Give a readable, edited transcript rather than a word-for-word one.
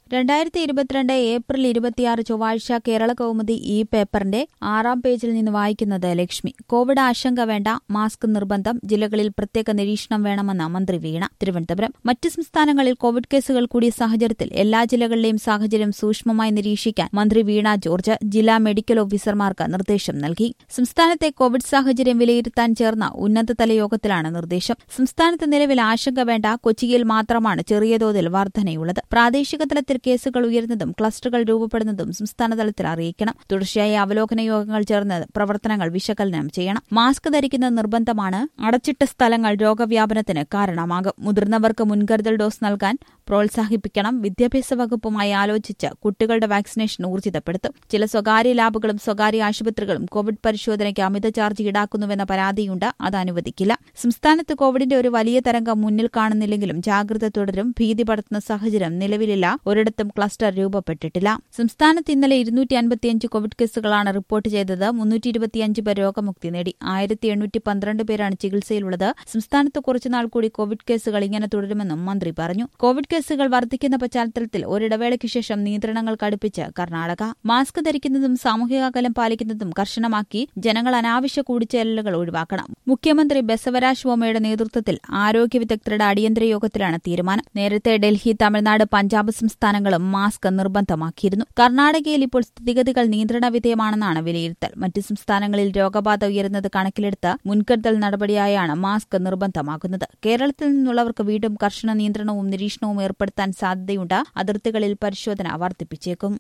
2022 April 26 ചൊവ്വാഴ്ച കേരള കൗമുദി ഈ പേപ്പറിന്റെ 6-ാം പേജിൽ നിന്ന് വായിക്കുന്നത് ലക്ഷ്മി. കോവിഡ് ആശങ്ക വേണ്ട, മാസ്ക് നിർബന്ധം, ജില്ലകളിൽ പ്രത്യേക നിരീക്ഷണം വേണമെന്ന് മന്ത്രി വീണ. തിരുവനന്തപുരം. മറ്റ് സംസ്ഥാനങ്ങളിൽ കോവിഡ് കേസുകൾ കൂടിയ സാഹചര്യത്തിൽ എല്ലാ ജില്ലകളിലെയും സാഹചര്യം സൂക്ഷ്മമായി നിരീക്ഷിക്കാൻ മന്ത്രി വീണ ജോർജ് ജില്ലാ മെഡിക്കൽ ഓഫീസർമാർക്ക് നിർദ്ദേശം നൽകി. സംസ്ഥാനത്തെ കോവിഡ് സാഹചര്യം വിലയിരുത്താൻ ചേർന്ന ഉന്നതതല യോഗത്തിലാണ് നിർദ്ദേശം. സംസ്ഥാനത്ത് നിലവിൽ ആശങ്ക വേണ്ട, കൊച്ചിയിൽ മാത്രമാണ് ചെറിയ തോതിൽ വർധനയുള്ളത്. പ്രാദേശിക തലത്തിൽ കേസുകൾ ഉയരുന്നതും ക്ലസ്റ്ററുകൾ രൂപപ്പെടുന്നതും സംസ്ഥാനതലത്തിൽ അറിയിക്കണം. തുടർച്ചയായ അവലോകന യോഗങ്ങൾ ചേർന്ന് പ്രവർത്തനങ്ങൾ വിശകലനം ചെയ്യണം. മാസ്ക് ധരിക്കുന്നത് നിർബന്ധമാണ്. അടച്ചിട്ട സ്ഥലങ്ങൾ രോഗവ്യാപനത്തിന് കാരണമാകും. മുതിർന്നവർക്ക് മുൻകരുതൽ ഡോസ് നൽകാൻ പ്രോത്സാഹിപ്പിക്കണം. വിദ്യാഭ്യാസ വകുപ്പുമായി ആലോചിച്ച് കുട്ടികളുടെ വാക്സിനേഷൻ ഊർജിതപ്പെടുത്തും. ചില സ്വകാര്യ ലാബുകളും സ്വകാര്യ ആശുപത്രികളും കോവിഡ് പരിശോധനയ്ക്ക് അമിത ചാർജ് ഈടാക്കുന്നുവെന്ന പരാതിയുണ്ട്. അത് അനുവദിക്കില്ല. സംസ്ഥാനത്ത് കോവിഡിന്റെ ഒരു വലിയ തരംഗം മുന്നിൽ കാണുന്നില്ലെങ്കിലും ജാഗ്രത തുടരും. ഭീതി പടർത്തുന്ന സാഹചര്യം നിലവിലില്ല. ഒരിടത്തും ക്ലസ്റ്റർ രൂപപ്പെട്ടിട്ടില്ല. സംസ്ഥാനത്ത് ഇന്നലെ 255 കോവിഡ് കേസുകളാണ് റിപ്പോർട്ട് ചെയ്തത്. 325 പേർ രോഗമുക്തി നേടി. 1812 പേരാണ് ചികിത്സയിലുള്ളത്. സംസ്ഥാനത്ത് കുറച്ചുനാൾ കൂടി കോവിഡ് കേസുകൾ ഇങ്ങനെ തുടരുമെന്നും മന്ത്രി പറഞ്ഞു. കോവിഡ് കേസുകൾ വർദ്ധിക്കുന്ന പശ്ചാത്തലത്തിൽ ഒരിടവേളയ്ക്ക് ശേഷം നിയന്ത്രണങ്ങൾ കടുപ്പിച്ച് കർണാടക. മാസ്ക് ധരിക്കുന്നതും സാമൂഹിക അകലം പാലിക്കുന്നതും കർശനമാക്കി. ജനങ്ങൾ അനാവശ്യ കൂടിച്ചേരലുകൾ ഒഴിവാക്കണം. മുഖ്യമന്ത്രി ബസവരാജ് ബൊമ്മയുടെ നേതൃത്വത്തിൽ ആരോഗ്യ വിദഗ്ധരുടെ അടിയന്തര യോഗത്തിലാണ് തീരുമാനം. നേരത്തെ ഡൽഹി, തമിഴ്നാട്, പഞ്ചാബ് സംസ്ഥാനങ്ങളും മാസ്ക് നിർബന്ധമാക്കിയിരുന്നു. കർണാടകയിൽ ഇപ്പോൾ സ്ഥിതിഗതികൾ നിയന്ത്രണ വിധേയമാണെന്നാണ് വിലയിരുത്തൽ. മറ്റ് സംസ്ഥാനങ്ങളിൽ രോഗബാധ ഉയരുന്നത് കണക്കിലെടുത്ത് മുൻകരുതൽ നടപടിയായാണ് മാസ്ക് നിർബന്ധമാക്കുന്നത്. കേരളത്തിൽ നിന്നുള്ളവർക്ക് വീണ്ടും കർശന നിയന്ത്രണവും നിരീക്ഷണവും ഏർപ്പെടുത്താൻ സാധ്യതയുണ്ട്. അതിർത്തികളിൽ പരിശോധന വർദ്ധിപ്പിച്ചേക്കും.